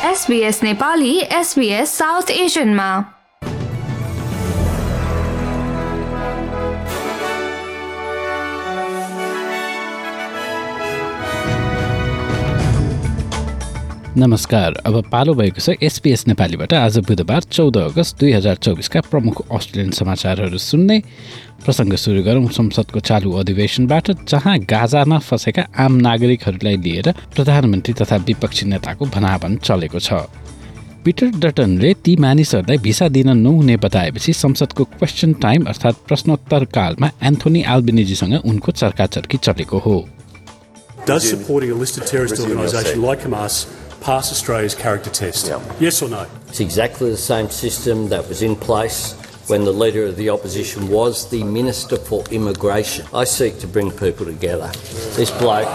SBS Nepali SBS south एसियनमा। नमस्कार, अब पालो भएको छ SBS नेपालीबाट आज बुधबार 14 अगस्त 2024 का प्रमुख अस्ट्रेलियन समाचारहरू सुन्ने। प्रसङ्ग सुरु गरौँ संसदको चालु अधिवेशनबाट, जहाँ गाजामा फँसेका आम नागरिकहरूलाई लिएर प्रधानमन्त्री तथा विपक्षी नेताको भनाभन चलेको छ। पिटर डटनले ती मानिसहरूलाई भिसा दिन नहुने बताएपछि संसदको क्वेसन टाइम अर्थात् प्रश्नोत्तर कालमा एन्थोनी एल्बेनिजीसँग उनको चर्काचर्की चलेको हो। Does supporting a listed terrorist organisation like Hamas pass Australia's character test? Yeah. Yes or no? It's exactly the same system that was in place when the Leader of the Opposition was the Minister for Immigration. I seek to bring people together. This weak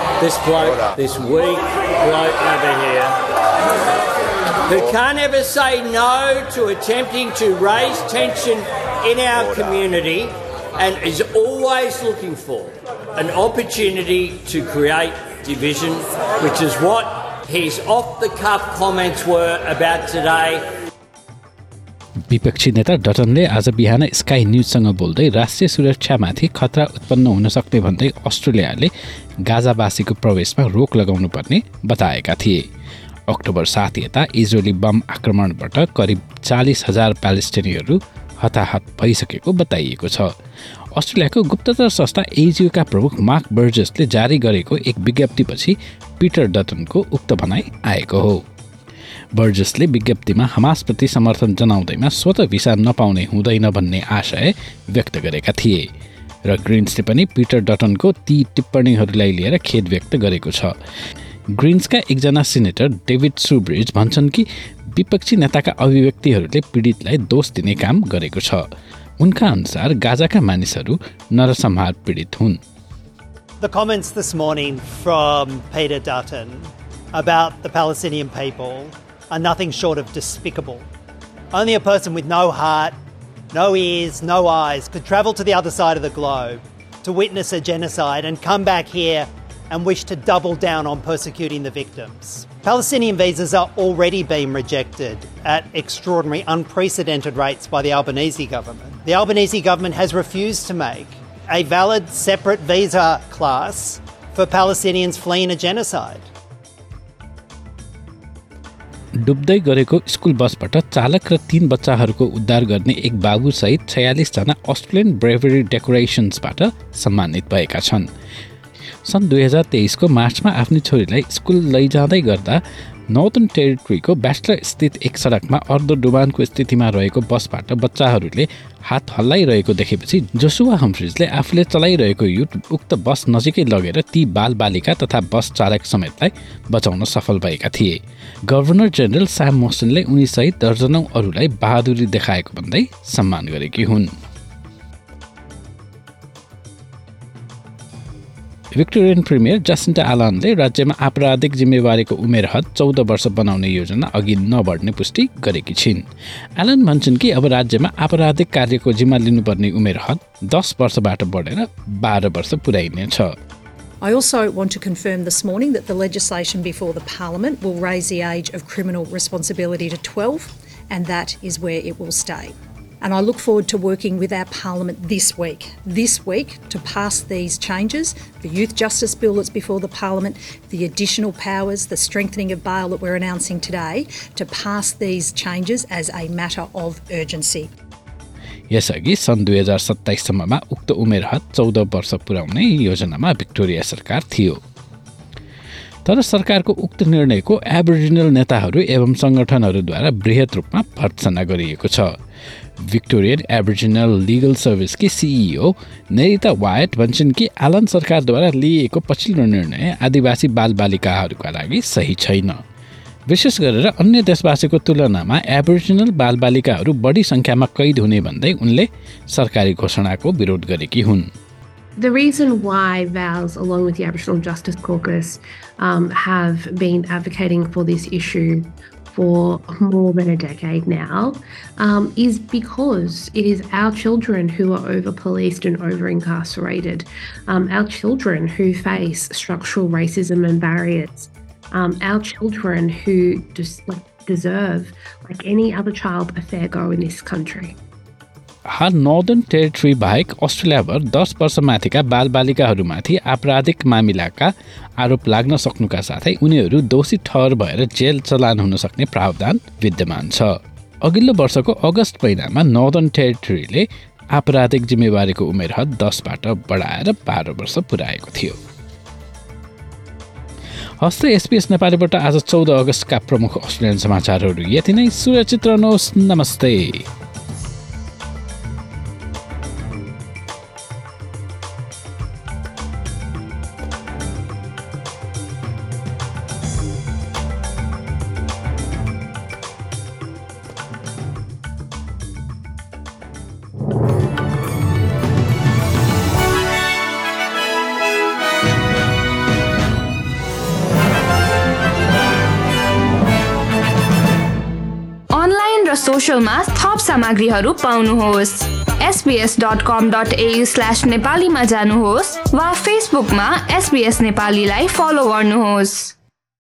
bloke over here, who can't ever say no to attempting to raise tension in our community and is always looking for an opportunity to create division, which is what his off-the-cuff comments were about today. विपक्षी नेता डटनले आज बिहान sky न्यूजसँग बोल्दै राष्ट्रिय सुरक्षामाथि खतरा उत्पन्न हुन सक्ने भन्दै अस्ट्रेलियाले गाजावासीको प्रवेशमा रोक लगाउनुपर्ने बताएका थिए। अक्टोबर 7 यता इजरायली बम आक्रमणबाट करिब 40,000 प्यालेस्टिनीहरू हताहत भइसकेको बताइएको छ। अस्ट्रेलियाको गुप्तचर संस्था एजिओका प्रमुख मार्क बर्जेसले जारी गरेको एक विज्ञप्तिपछि पिटर डटनको उक्त भनाइ आएको हो। बर्जेसले विज्ञप्तिमा हमासप्रति समर्थन जनाउँदैमा स्वतः भिसा नपाउने हुँदैन भन्ने आशय व्यक्त गरेका थिए र ग्रिन्सले पनि पिटर डटनको ती टिप्पणीहरूलाई लिएर खेद व्यक्त गरेको छ। ग्रिन्सका एकजना सिनेटर डेभिड सुब्रिज भन्छन् कि विपक्षी नेताका अभिव्यक्तिहरूले पीडितलाई दोष दिने काम गरेको छ। उनका अनुसार गाजाका मानिसहरू नरसंहार पीडित हुन्। The comments this morning from Peter Dutton about the Palestinian people are nothing short of despicable. Only a person with no heart, no ears, no eyes could travel to the other side of the globe to witness a genocide and come back here and wish to double down on persecuting the victims. Palestinian visas are already being rejected at extraordinary, unprecedented rates by the Albanese government. The Albanese government has refused to make a valid separate visa class for Palestinians fleeing a genocide. डुब्दै गरेको school बसबाट चालक र 3 बच्चाहरूको उद्धार गर्ने एक बाबुसहित 46 जना Australian bravery डेकोरेशन्सबाट सम्मानित भएका छन्। सन् 2023 को मार्चमा आफ्नी छोरीलाई स्कुल लैजाँदै गर्दा नर्थर्न टेरिटरीको ब्याचलर स्थित एक सडकमा अर्धडुबानको स्थितिमा रहेको बसबाट बच्चाहरूले हात हल्लाइरहेको देखेपछि जोसुवा हम्फ्रिजले आफूले चलाइरहेको युट उक्त बस नजिकै लगेर ती बालबालिका तथा बस चालक समेतलाई बचाउन सफल भएका थिए। गभर्नर जेनरल स्याम मोसनले उनीसहित दर्जनौं अरूलाई बहादुरी देखाएको भन्दै सम्मान गरेकी हुन्। विक्टोरियन प्रिमियर जसिन्टा आलनले राज्यमा आपराधिक जिम्मेवारीको उमेर हद 14 वर्ष बनाउने योजना अघि नबढ्ने पुष्टि गरेकी छिन्। आलन भन्छन् कि अब राज्यमा आपराधिक कार्यको जिम्मा लिनुपर्ने उमेर हद 10 वर्षबाट बढेर 12 वर्ष पुर्याइनेछ। I also want to confirm this morning that the legislation before the Parliament will raise the age of criminal responsibility to 12, and that is where it will stay. And I look forward to working with our Parliament this week to pass these changes. The Youth Justice Bill that's before the Parliament, the additional powers, the strengthening of bail that we're announcing today, to pass these changes as a matter of urgency. यसअघि सन् 2027 सम्ममा उक्त उमेर हद 14 वर्ष पुर्याउने योजनामा Victoria सरकार थियो। तर सरकारको उक्त निर्णयको एबोरिजिनल नेताहरू एवं संगठनहरूद्वारा बृहत रूपमा भर्त्सना गरिएको छ। विक्टोरियन एबोरिजिनल लिगल सर्भिसकी सीईओ नेरिता वायट भन्छन् कि आलन सरकारद्वारा लिएको पछिल्लो निर्णय आदिवासी बालबालिकाहरूका लागि सही छैन। विशेष गरेर अन्य देशवासीको तुलनामा एबोरिजिनल बालबालिकाहरू बढी संख्यामा कैद हुने भन्दै उनले सरकारी घोषणाको विरोध गरेकी हुन्। The reason why VALS, along with the Aboriginal Justice Caucus, have been advocating for this issue for more than a decade now is because it is our children who are over-policed and over-incarcerated, our children who face structural racism and barriers. our children who just deserve, like any other child, a fair go in this country. हाल Northern Territory बाहेक अस्ट्रेलियाभर 10 वर्षमाथिका बालबालिकाहरूमाथि आपराधिक मामिलाका आरोप लाग्न सक्नुका साथै उनीहरू दोषी ठहर भएर जेल चलान हुन सक्ने प्रावधान विद्यमान छ। अघिल्लो वर्षको अगस्त महिनामा नर्दर्न टेरिटरीले आपराधिक जिम्मेवारीको उमेर हद 10 बाट बढाएर 12 वर्ष पुर्याएको थियो। हस्ते SBS नेपालीबाट आज 14 अगस्तका प्रमुख अस्ट्रेलियन समाचारहरू यति नै। सुरक्षित रहनुहोस्। नमस्ते। सोशलमा थप सामग्रीहरू पाउनुहोस्। sbs.com.au/नेपालीमा जानुहोस् वा फेसबुकमा SBS नेपालीलाई फलो गर्नुहोस्।